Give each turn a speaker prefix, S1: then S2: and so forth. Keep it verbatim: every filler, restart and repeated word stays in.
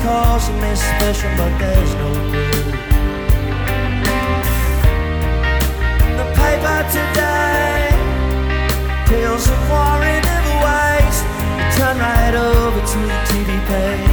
S1: calls me special, but there's no proof. The paper today tales of war in every waste. You turn right over to the T V page.